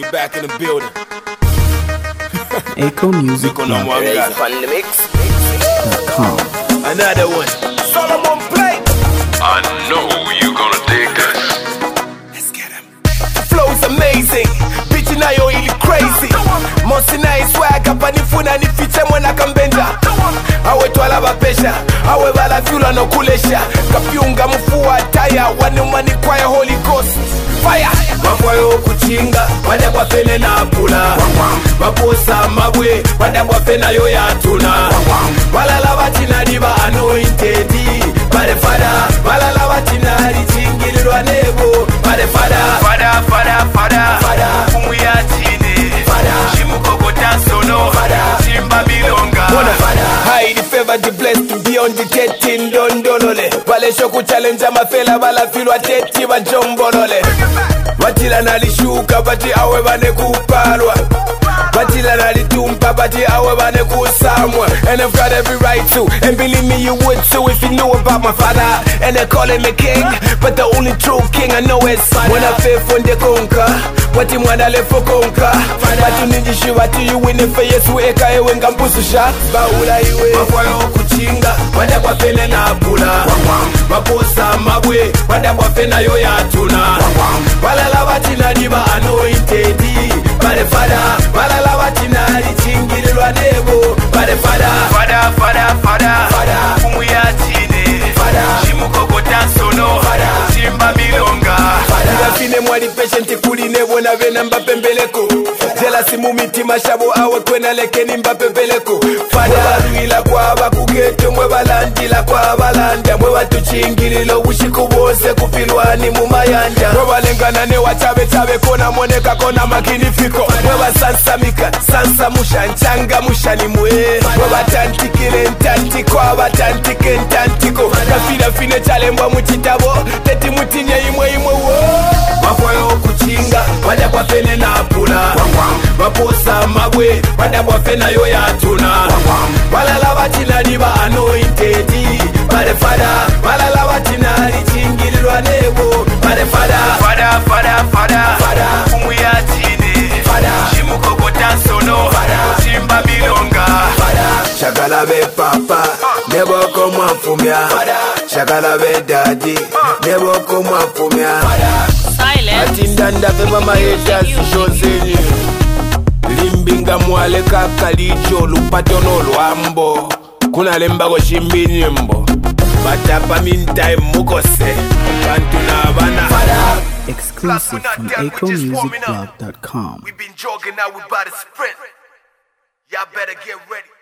back in the building. Echo Music on the mix.com. Another one. Solomon play. I know you gonna dig this. Let's get him. Flow's amazing. Bitch na yo ili crazy. Mosi na swag hapa nifuna nifiche mwana kambenja. Awe twala bapesha, awe bala fyula no kulesha. Kapyunga mfuwa taya, wanumani kwa ya Holy Ghost. Fire! Mafwayo kuchinga, wanda kwa pene na pula. Maposa mabwe, wanda kwa pena yo ya tuna. Walala watina diba anointed. Bade fada, walala watina di chingilirwa nebo. Bade fada, fada, fada, fada, fada. Kumu ya chine, fada. Shimuko kota sono, fada. Chimba milonga, fada. High the favor, the blessed, beyond the getting don donole. Wale shoku challenge mafela, wala filwa teti wa jombolole. Watila nalishuka, bati awe bane kupalwa. Watila nalitumpa, bati awe bane kusamwa. And I've got every right to, and believe me you would too if you knew about my father. And they call him a king, but the only true king I know is father. When I fail for the conquer, wati mwana lefo konka. Watu ninjishi watu you winning for yesu eka ewe ngampususha. Baula iwe mafwayo kuchinga, wanda kwa pene na pula. Maposa mabwe, wanda kwa pena yo ya tuna. Walala watina diba anointed. Bade fada, walala watina di chingilirwa nebo. Bade fada, fada, fada, fada, fada. Kumu ya chine, fada. Shimuko kota sono, fada. Chimba milonga, fada. Ndafine mwadi patienti kuli nebo na vena mbapembeleko. Jela simu miti mashabo awe kwena lekeni mbapembeleko. Fada, ruila kwa bakugeto mwe balandila kwa balanda. Mwe watu chingililo ushiku bose kufilwani mumayanja. Mwe balengana ne wachabe chabe kona moneka kona makinifiko. Mwe basansamika, sansa musha nchanga musha ni mwe. Mwe batantikile ntanti kwa batantike ntantiko. Kafina fine chale mwa mutitabo, teti mutinye imwe imwe wo. Mafwayo kuchinga, wanda kwa pene na pula. Maposa mabwe, wanda kwa pena yo ya tuna. Walala watina diba anointed. Bade fada, walala watina di chingilirwa nebo. Bade fada, fada, fada, fada, fada. Kumu ya chine, fada. Shimuko kota sono, fada. Chimba milonga, fada. Shakala be papa, nebo komo afumia. Shakala be daddy, nebo komo afumia. Atindanda fema maisha sishonzenye. Limbinga mwale kakalicho lupatono lwambo. Kuna lemba go shimbi nyembo. Batapa meantime mukose. Bantu na abana. Exclusive from EchoMusicBlog.com. We've been jogging, now we about to sprint. Y'all better get ready.